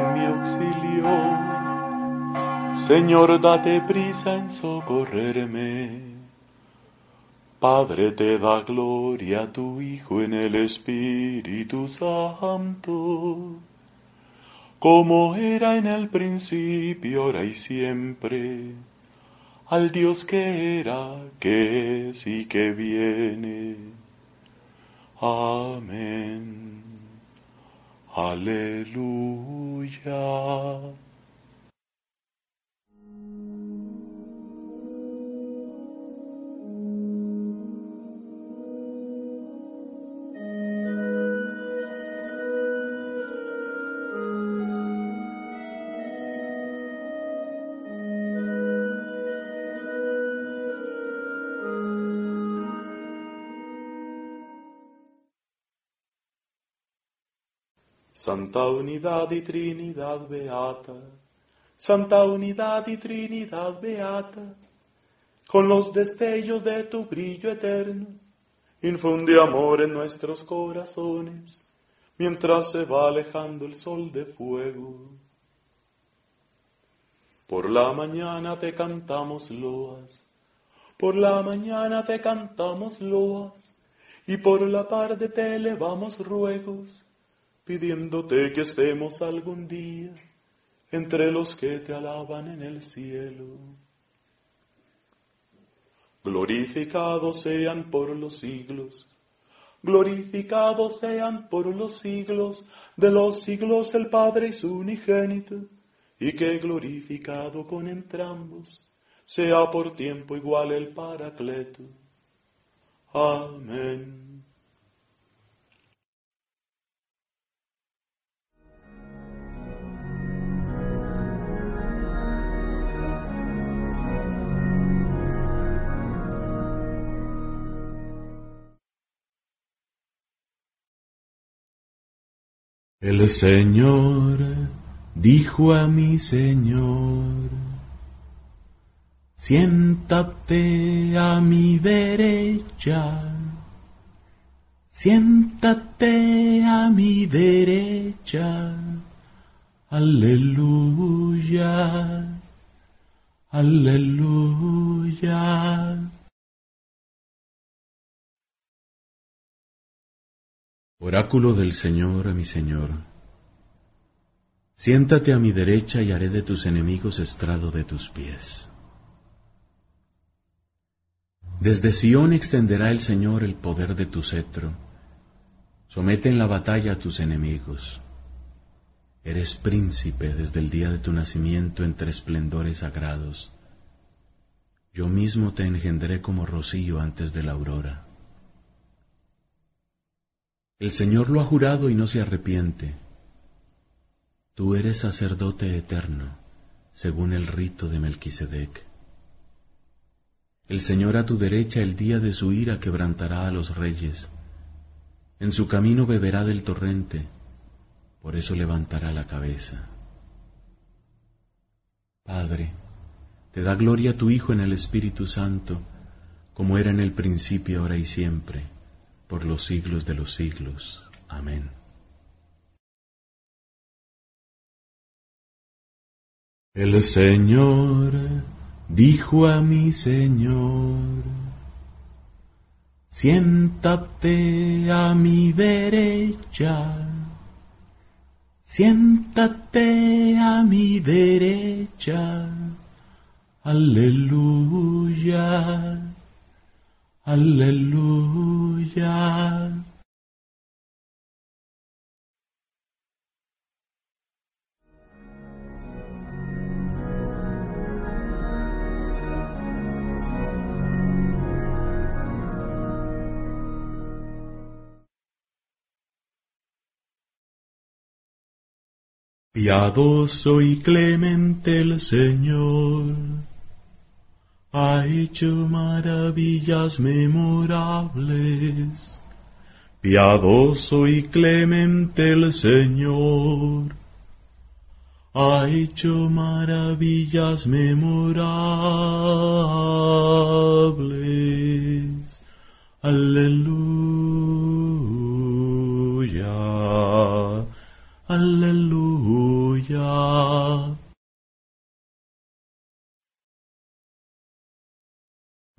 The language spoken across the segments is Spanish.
en mi auxilio. Señor, date prisa en socorrerme. Padre, te da gloria a tu Hijo en el Espíritu Santo, como era en el principio, ahora y siempre, al Dios que era, que es y que viene. Amén. Aleluya. Santa Unidad y Trinidad Beata, Santa Unidad y Trinidad Beata, con los destellos de tu brillo eterno, infunde amor en nuestros corazones, mientras se va alejando el sol de fuego. Por la mañana te cantamos loas, por la mañana te cantamos loas, y por la tarde te elevamos ruegos, pidiéndote que estemos algún día entre los que te alaban en el cielo. Glorificados sean por los siglos, glorificados sean por los siglos de los siglos el Padre y su unigénito, y que glorificado con entrambos sea por tiempo igual el Paracleto. Amén. El Señor dijo a mi Señor: siéntate a mi derecha, siéntate a mi derecha. Aleluya, aleluya. Oráculo del Señor a mi Señor: siéntate a mi derecha y haré de tus enemigos estrado de tus pies. Desde Sión extenderá el Señor el poder de tu cetro. Somete en la batalla a tus enemigos. Eres príncipe desde el día de tu nacimiento entre esplendores sagrados. Yo mismo te engendré como rocío antes de la aurora. El Señor lo ha jurado y no se arrepiente. Tú eres sacerdote eterno, según el rito de Melquisedec. El Señor a tu derecha el día de su ira quebrantará a los reyes. En su camino beberá del torrente, por eso levantará la cabeza. Padre, te da gloria a tu Hijo en el Espíritu Santo, como era en el principio, ahora y siempre, por los siglos de los siglos. Amén. El Señor dijo a mi Señor: siéntate a mi derecha, siéntate a mi derecha. Aleluya, aleluya. Piadoso y clemente el Señor, ha hecho maravillas memorables. Piadoso y clemente el Señor, ha hecho maravillas memorables. Aleluya, aleluya.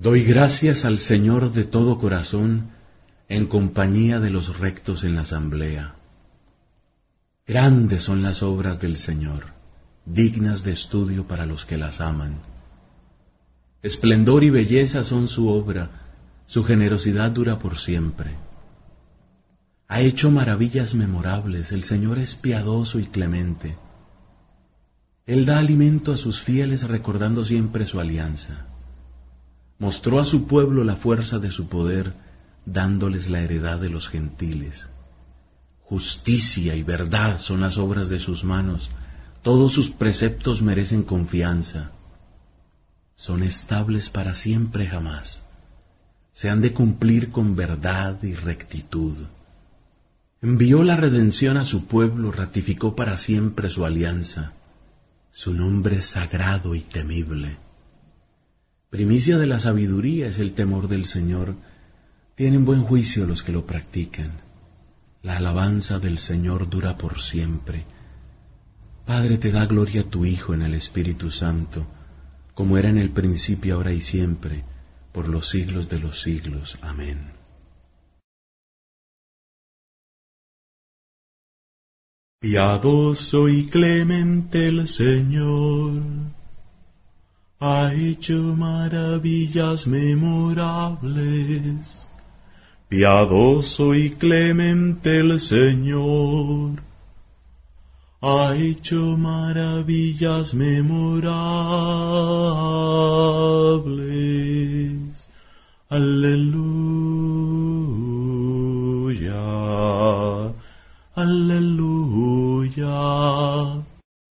Doy gracias al Señor de todo corazón, en compañía de los rectos en la asamblea. Grandes son las obras del Señor, dignas de estudio para los que las aman. Esplendor y belleza son su obra, su generosidad dura por siempre. Ha hecho maravillas memorables, el Señor es piadoso y clemente. Él da alimento a sus fieles recordando siempre su alianza. Mostró a su pueblo la fuerza de su poder, dándoles la heredad de los gentiles. Justicia y verdad son las obras de sus manos, todos sus preceptos merecen confianza. Son estables para siempre jamás, se han de cumplir con verdad y rectitud. Envió la redención a su pueblo, ratificó para siempre su alianza. Su nombre es sagrado y temible. Primicia de la sabiduría es el temor del Señor. Tienen buen juicio los que lo practican. La alabanza del Señor dura por siempre. Padre, te da gloria a tu Hijo en el Espíritu Santo, como era en el principio, ahora y siempre, por los siglos de los siglos. Amén. Piadoso y clemente el Señor, ha hecho maravillas memorables. Piadoso y clemente el Señor, ha hecho maravillas memorables. Aleluya, aleluya.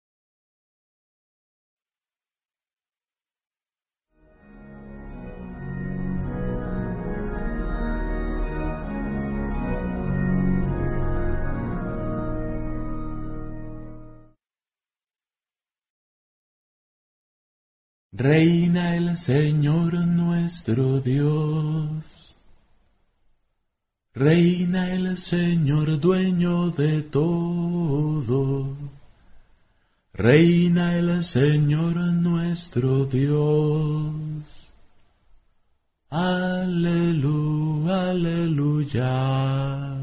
Reina el Señor nuestro Dios, reina el Señor dueño de todo, reina el Señor nuestro Dios. Aleluya, aleluya,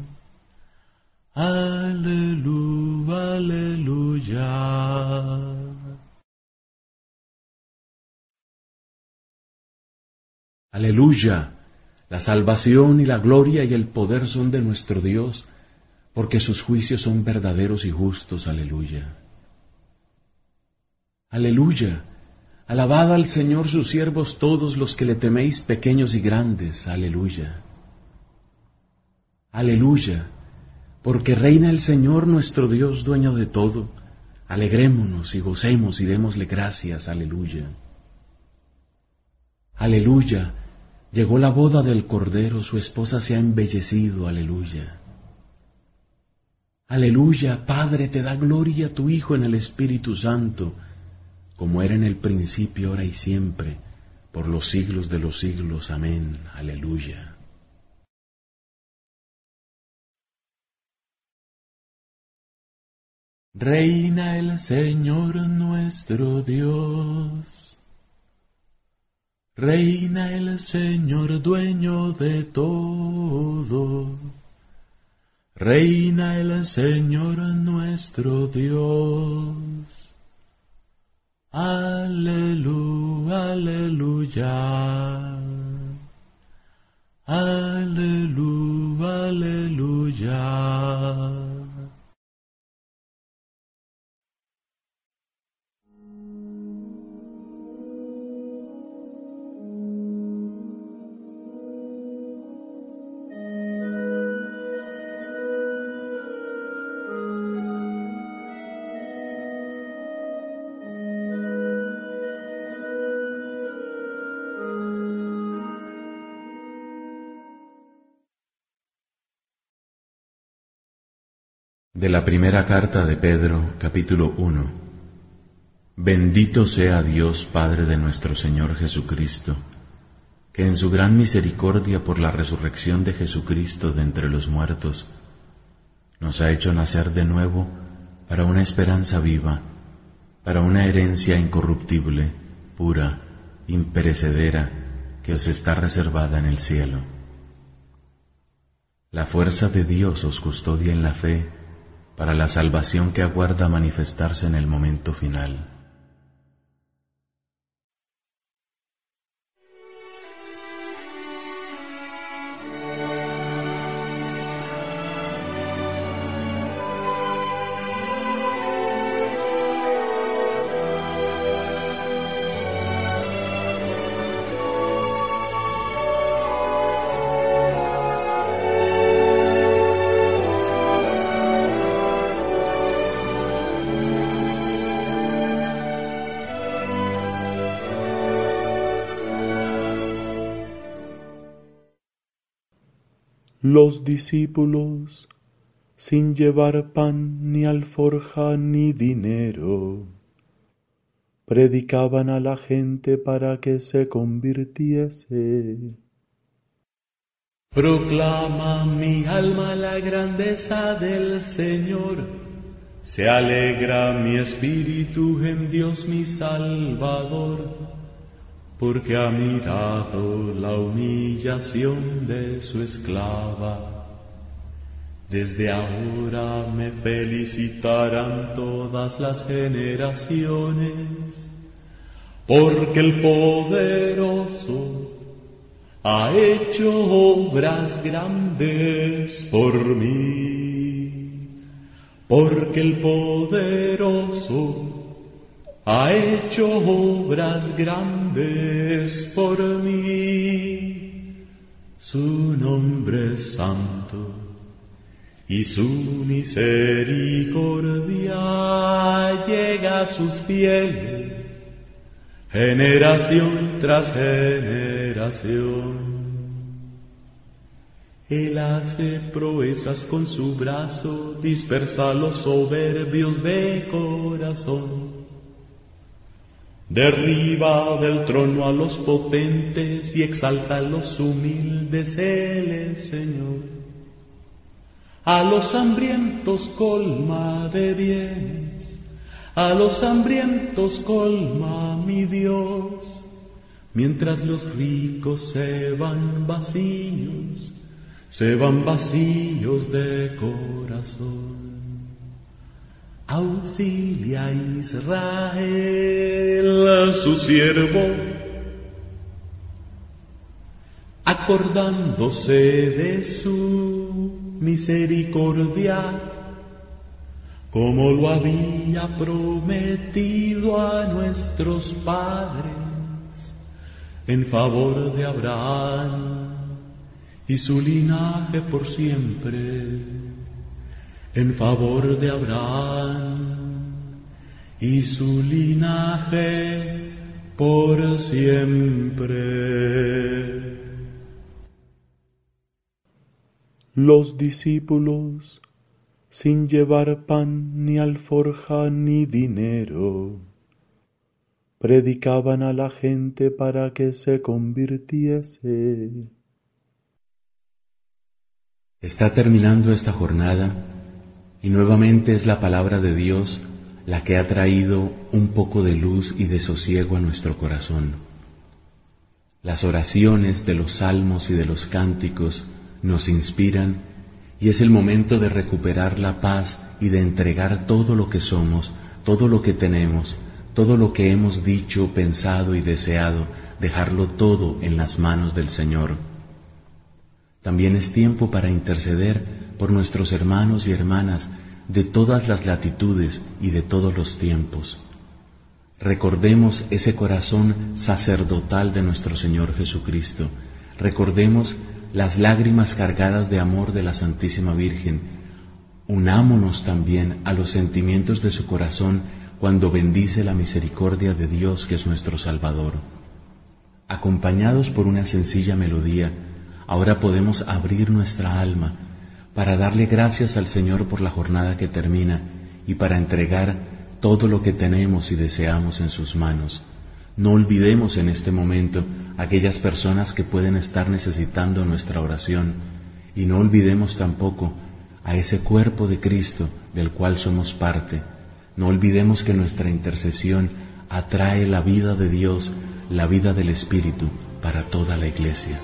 aleluya, aleluya. Aleluya, la salvación y la gloria y el poder son de nuestro Dios, porque sus juicios son verdaderos y justos. Aleluya. Aleluya, alabad al Señor sus siervos todos los que le teméis, pequeños y grandes. Aleluya. Aleluya, porque reina el Señor nuestro Dios, dueño de todo. Alegrémonos y gocemos y démosle gracias. Aleluya. Aleluya, llegó la boda del Cordero, su esposa se ha embellecido. Aleluya. Aleluya, Padre, te da gloria a tu Hijo en el Espíritu Santo, como era en el principio, ahora y siempre, por los siglos de los siglos. Amén. Aleluya. Reina el Señor nuestro Dios, reina el Señor dueño de todo, reina el Señor nuestro Dios. Aleluya, aleluya, aleluya, aleluya. De la primera carta de Pedro, capítulo 1. Bendito sea Dios, Padre de nuestro Señor Jesucristo, que en su gran misericordia por la resurrección de Jesucristo de entre los muertos, nos ha hecho nacer de nuevo para una esperanza viva, para una herencia incorruptible, pura, imperecedera, que os está reservada en el cielo. La fuerza de Dios os custodia en la fe para la salvación que aguarda manifestarse en el momento final. Los discípulos, sin llevar pan ni alforja ni dinero, predicaban a la gente para que se convirtiese. Proclama mi alma la grandeza del Señor, se alegra mi espíritu en Dios mi Salvador, porque ha mirado la humillación de su esclava. Desde ahora me felicitarán todas las generaciones, porque el poderoso ha hecho obras grandes por mí, porque el poderoso ha hecho obras grandes por mí. Su nombre es santo y su misericordia llega a sus fieles, generación tras generación. Él hace proezas con su brazo, dispersa a los soberbios de corazón. Derriba del trono a los potentes y exalta a los humildes, Él es Señor. A los hambrientos colma de bienes, a los hambrientos colma mi Dios, mientras los ricos se van vacíos de corazón. Auxilia a Israel, su siervo, acordándose de su misericordia, como lo había prometido a nuestros padres, en favor de Abraham y su linaje por siempre. En favor de Abraham y su linaje por siempre. Los discípulos, sin llevar pan ni alforja ni dinero, predicaban a la gente para que se convirtiese. Está terminando esta jornada y nuevamente es la palabra de Dios la que ha traído un poco de luz y de sosiego a nuestro corazón. Las oraciones de los salmos y de los cánticos nos inspiran y es el momento de recuperar la paz y de entregar todo lo que somos, todo lo que tenemos, todo lo que hemos dicho, pensado y deseado, dejarlo todo en las manos del Señor. También es tiempo para interceder por nuestros hermanos y hermanas de todas las latitudes y de todos los tiempos. Recordemos ese corazón sacerdotal de nuestro Señor Jesucristo. Recordemos las lágrimas cargadas de amor de la Santísima Virgen. Unámonos también a los sentimientos de su corazón cuando bendice la misericordia de Dios, que es nuestro Salvador. Acompañados por una sencilla melodía, ahora podemos abrir nuestra alma para darle gracias al Señor por la jornada que termina y para entregar todo lo que tenemos y deseamos en sus manos. No olvidemos en este momento aquellas personas que pueden estar necesitando nuestra oración y no olvidemos tampoco a ese cuerpo de Cristo del cual somos parte. No olvidemos que nuestra intercesión atrae la vida de Dios, la vida del Espíritu, para toda la Iglesia.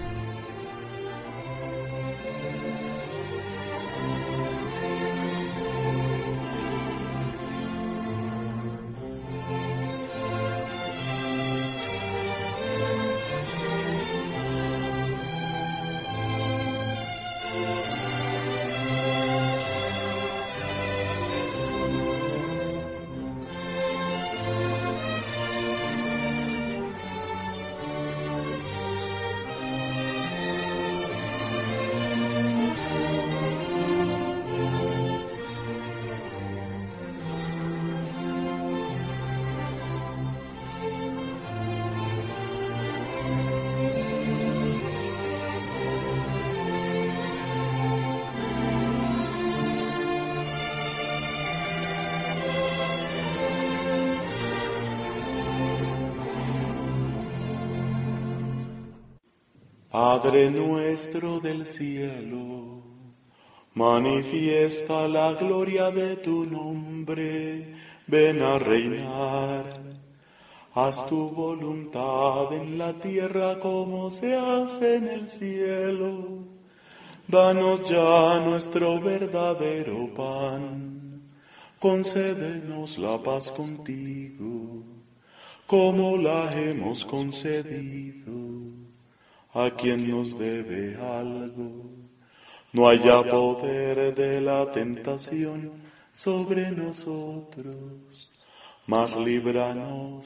Padre nuestro del cielo, manifiesta la gloria de tu nombre, ven a reinar. Haz tu voluntad en la tierra como se hace en el cielo. Danos ya nuestro verdadero pan, concédenos la paz contigo, como la hemos concedido a quien nos debe algo. No haya poder de la tentación sobre nosotros, mas líbranos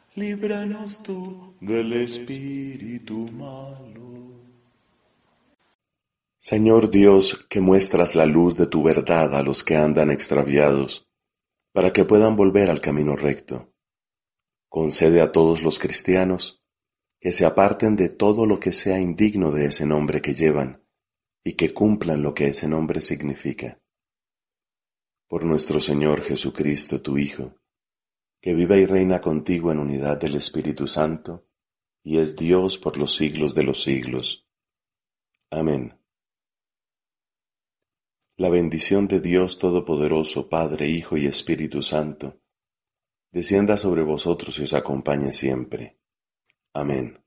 tú del espíritu malo. Señor Dios, que muestras la luz de tu verdad a los que andan extraviados, para que puedan volver al camino recto, concede a todos los cristianos que se aparten de todo lo que sea indigno de ese nombre que llevan, y que cumplan lo que ese nombre significa. Por nuestro Señor Jesucristo, tu Hijo, que vive y reina contigo en unidad del Espíritu Santo, y es Dios por los siglos de los siglos. Amén. La bendición de Dios Todopoderoso, Padre, Hijo y Espíritu Santo, descienda sobre vosotros y os acompañe siempre. Amén.